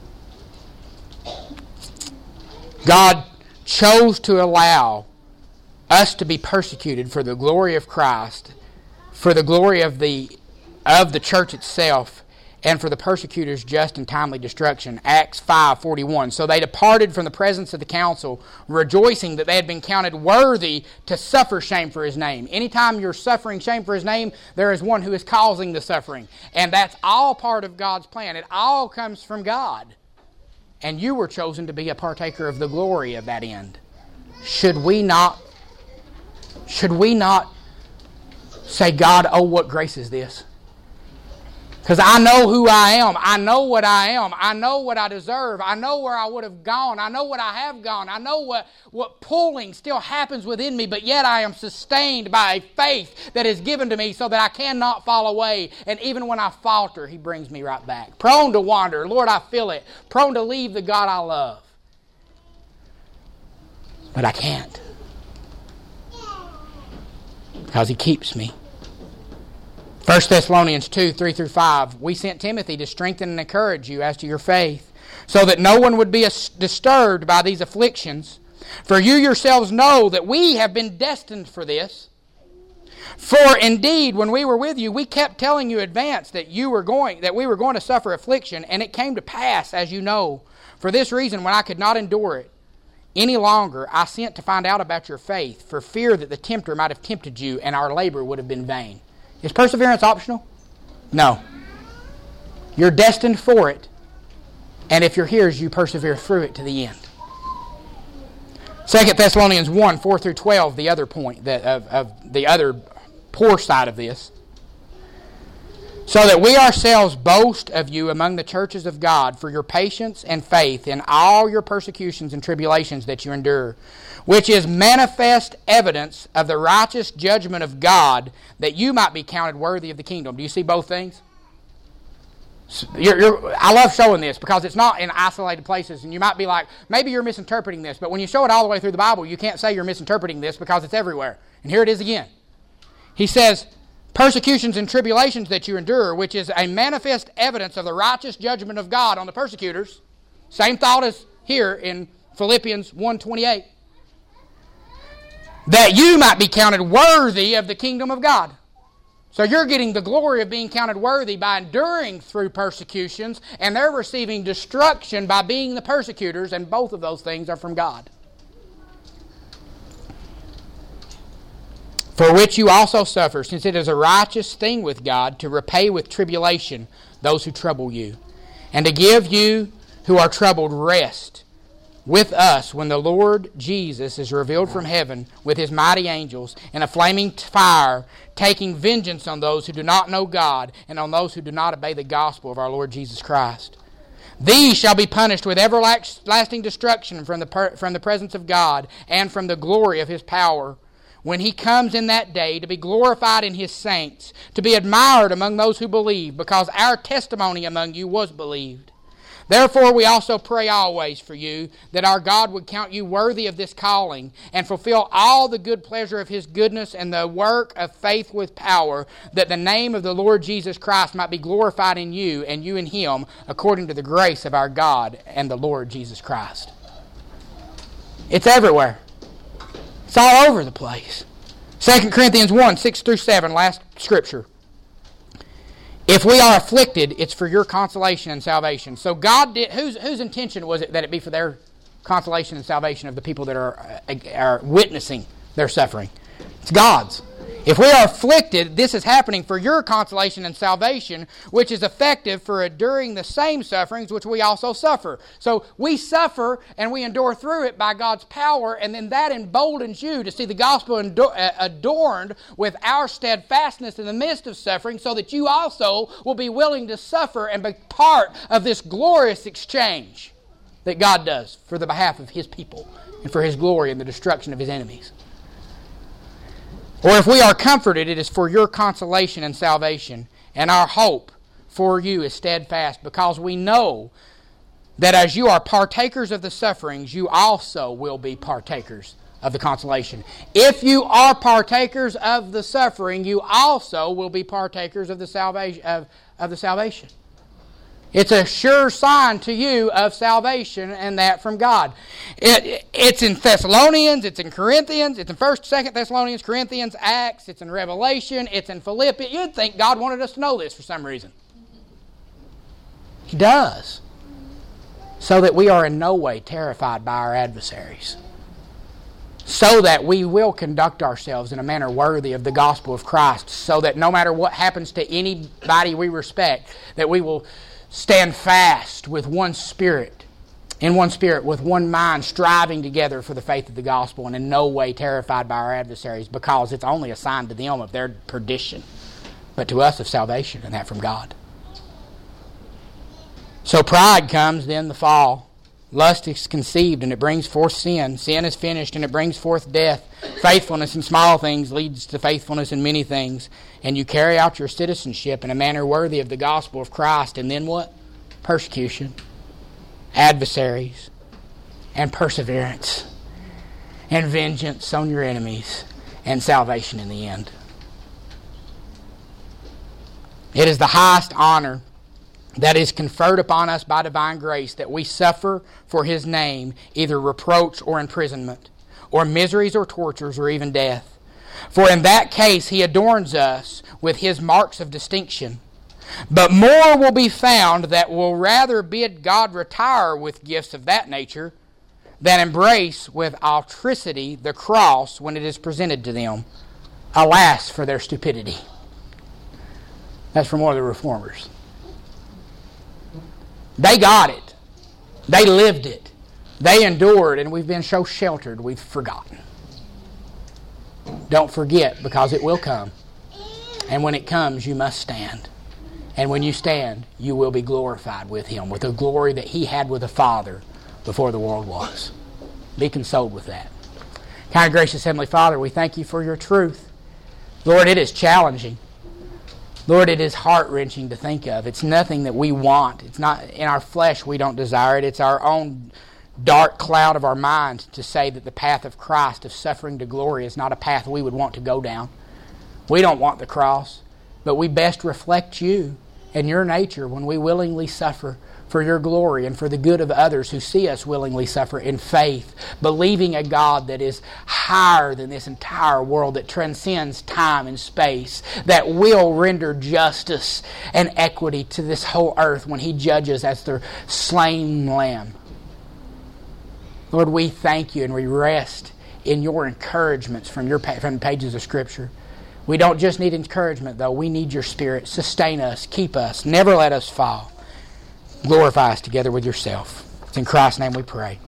God chose to allow us to be persecuted for the glory of Christ for the glory of the church itself, and for the persecutors' just and timely destruction. Acts 5:41. So they departed from the presence of the council, rejoicing that they had been counted worthy to suffer shame for His name. Anytime you're suffering shame for His name, there is one who is causing the suffering. And that's all part of God's plan. It all comes from God. And you were chosen to be a partaker of the glory of that end. Should we not say, God, oh, what grace is this? Because I know who I am. I know what I am. I know what I deserve. I know where I would have gone. I know what I have gone. I know what pulling still happens within me, but yet I am sustained by a faith that is given to me so that I cannot fall away. And even when I falter, He brings me right back. Prone to wander. Lord, I feel it. Prone to leave the God I love. But I can't. Because He keeps me. 1 Thessalonians 2:3-5, we sent Timothy to strengthen and encourage you as to your faith, so that no one would be disturbed by these afflictions. For you yourselves know that we have been destined for this. For indeed, when we were with you, we kept telling you in advance that we were going to suffer affliction, and it came to pass, as you know. For this reason, when I could not endure it any longer, I sent to find out about your faith, for fear that the tempter might have tempted you, and our labor would have been vain. Is perseverance optional? No. You're destined for it. And if you're His, you persevere through it to the end. 2 Thessalonians 1:4-12, the other point of the other poor side of this. So that we ourselves boast of you among the churches of God for your patience and faith in all your persecutions and tribulations that you endure, which is manifest evidence of the righteous judgment of God, that you might be counted worthy of the kingdom. Do you see both things? I love showing this because it's not in isolated places, and you might be like, maybe you're misinterpreting this, but when you show it all the way through the Bible, you can't say you're misinterpreting this because it's everywhere. And here it is again. He says, persecutions and tribulations that you endure, which is a manifest evidence of the righteous judgment of God on the persecutors. Same thought as here in Philippians 1:28. That you might be counted worthy of the kingdom of God. So you're getting the glory of being counted worthy by enduring through persecutions, and they're receiving destruction by being the persecutors, and both of those things are from God. For which you also suffer, since it is a righteous thing with God to repay with tribulation those who trouble you, and to give you who are troubled rest with us when the Lord Jesus is revealed from heaven with His mighty angels in a flaming fire, taking vengeance on those who do not know God and on those who do not obey the gospel of our Lord Jesus Christ. These shall be punished with everlasting destruction from the presence of God and from the glory of His power, when He comes in that day to be glorified in His saints, to be admired among those who believe, because our testimony among you was believed. Therefore we also pray always for you, that our God would count you worthy of this calling, and fulfill all the good pleasure of His goodness and the work of faith with power, that the name of the Lord Jesus Christ might be glorified in you, and you in Him, according to the grace of our God and the Lord Jesus Christ. It's everywhere. It's all over the place. 2 Corinthians 1:6-7, last scripture. If we are afflicted, it's for your consolation and salvation. So God did. Whose intention was it that it be for their consolation and salvation of the people that are witnessing their suffering? It's God's. If we are afflicted, this is happening for your consolation and salvation, which is effective for enduring the same sufferings which we also suffer. So we suffer and we endure through it by God's power, and then that emboldens you to see the gospel adorned with our steadfastness in the midst of suffering, so that you also will be willing to suffer and be part of this glorious exchange that God does for the behalf of His people and for His glory and the destruction of His enemies. Or if we are comforted, it is for your consolation and salvation, and our hope for you is steadfast, because we know that as you are partakers of the sufferings, you also will be partakers of the consolation. If you are partakers of the suffering, you also will be partakers of the salvation. It's a sure sign to you of salvation, and that from God. It's in Thessalonians, it's in Corinthians, it's in 1st, 2nd Thessalonians, Corinthians, Acts, it's in Revelation, it's in Philippians. You'd think God wanted us to know this for some reason. He does. So that we are in no way terrified by our adversaries. So that we will conduct ourselves in a manner worthy of the gospel of Christ. So that no matter what happens to anybody we respect, that we will stand fast with one spirit, in one spirit, with one mind, striving together for the faith of the gospel, and in no way terrified by our adversaries, because it's only a sign to them of their perdition, but to us of salvation, and that from God. So pride comes, then the fall. Lust is conceived, and it brings forth sin. Sin is finished, and it brings forth death. Faithfulness in small things leads to faithfulness in many things. And you carry out your citizenship in a manner worthy of the gospel of Christ. And then what? Persecution, adversaries, and perseverance, and vengeance on your enemies, and salvation in the end. It is the highest honor that is conferred upon us by divine grace, that we suffer for His name either reproach or imprisonment, or miseries or tortures, or even death. For in that case He adorns us with His marks of distinction. But more will be found that will rather bid God retire with gifts of that nature than embrace with alacrity the cross when it is presented to them. Alas for their stupidity. That's from one of the reformers. They got it. They lived it. They endured, and we've been so sheltered we've forgotten. Don't forget, because it will come. And when it comes, you must stand. And when you stand, you will be glorified with Him, with the glory that He had with the Father before the world was. Be consoled with that. Kind of gracious Heavenly Father, we thank You for Your truth. Lord, it is challenging. Lord, it is heart-wrenching to think of. It's nothing that we want. It's not in our flesh we don't desire it. It's our own dark cloud of our mind to say that the path of Christ, of suffering to glory, is not a path we would want to go down. We don't want the cross, but we best reflect You and Your nature when we willingly suffer for Your glory and for the good of others who see us willingly suffer in faith, believing a God that is higher than this entire world, that transcends time and space, that will render justice and equity to this whole earth when He judges as the slain Lamb. Lord, we thank You and we rest in Your encouragements from the pages of Scripture. We don't just need encouragement, though. We need Your Spirit. Sustain us, keep us, never let us fall. Glorify us together with Yourself. It's in Christ's name we pray.